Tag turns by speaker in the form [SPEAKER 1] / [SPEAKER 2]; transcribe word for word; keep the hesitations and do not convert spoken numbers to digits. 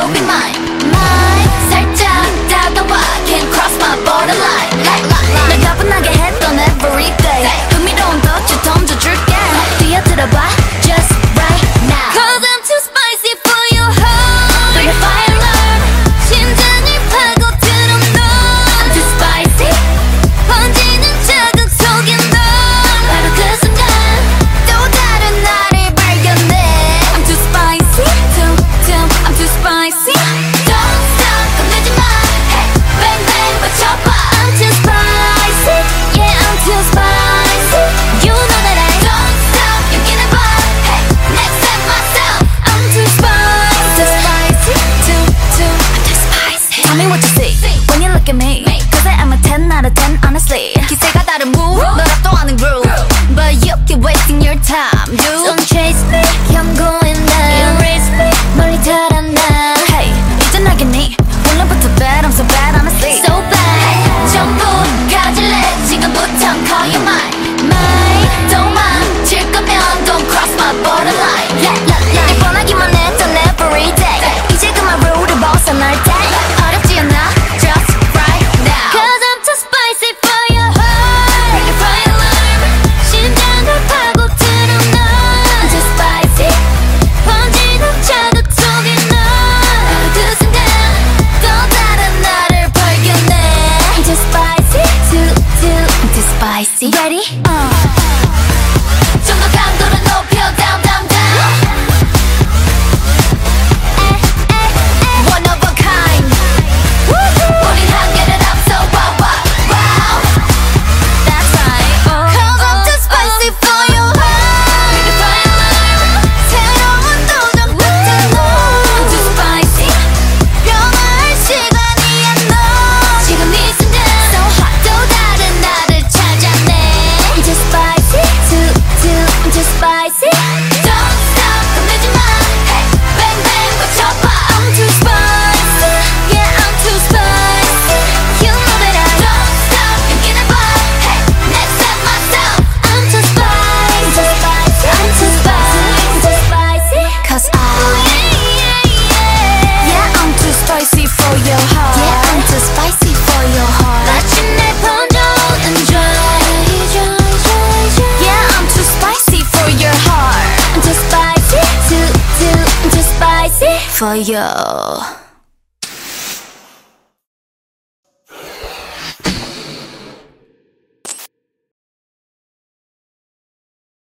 [SPEAKER 1] you'll be mine. Mine. 살짝 다가와, can't cross my borderline. Like, like, like. 날 가뿐하게 했던 everyday. 흥미로운 덫을 던져줄게. 뛰어들어봐, just right now. Cause I'm too spicy for your heart. Bring the fire alarm. 심장을 파고들어 너. I'm too spicy. 번지는 자극 속에 너. 바로 그 순간 또 다른 나를 발견해. I'm too spicy. Too, too, I'm too spicy. Don't stop, 겁내지 마. Hey, bang bang 맞춰봐. I'm too spicy. Yeah, I'm too spicy. You know that I don't stop. 여기는 봐. Hey, next time myself. I'm too spicy. Too spicy. Too, too, I'm too spicy. Tell me what you see when you look at me. Cause I am a ten out of ten honestly. 기세가 다른 move, 널 압도하는 groove. But you keep wasting your time, dude. Don't chase me, I'm going down. Erase me, 멀리 달아나. Hey, 이제 나겠니? 오늘부터 bad, I'm so bad honestly. So bad, 전부 가질래. 지금부터 call you mine. Mine, don't mind. 질 거면 don't cross my borderline. Yeah, yeah, yeah. 뻔하기만 했던 everyday. 이제 그만 룰을 벗어날 때. 어렵지 않아, just right now. Cause I'm too spicy for your heart. Bring the fire alarm. 심장을 파고들어 너. I'm too spicy. 번지는 자극 속에 너. 바로 그 순간 또 다른 나를 발견해. I'm too spicy. Too, too, I'm too spicy. Ready? Uh. 좀 더 강도를 높여 down, down, down. One of a kind. 우린 한계를 앞서 wow, wow, wow. That's right. Cause I'm too spicy for your heart. Bring the fire alarm. 새로운 도전 같은 너. I'm too spicy. 변화할 시간이야 너. 지금 이 순간 so hot. 또 다른 나를 찾아내. I'm too spicy. Too, too, I'm too spicy. Don't stop, 겁내지 마. Hey, bang bang 맞춰봐. I'm too spicy. Yeah, I'm too spicy. You know that I don't stop. 여기는 봐. Hey, next time myself. I'm too spicy. I'm too spicy. I'm too spicy. Cause I yeah, I'm too spicy for your heart. Yeah, I'm too spicy for your heart. 마침내 번져 enjoy. Yeah, I'm too spicy for your heart. I'm too spicy. Too, too, I'm too spicy for you.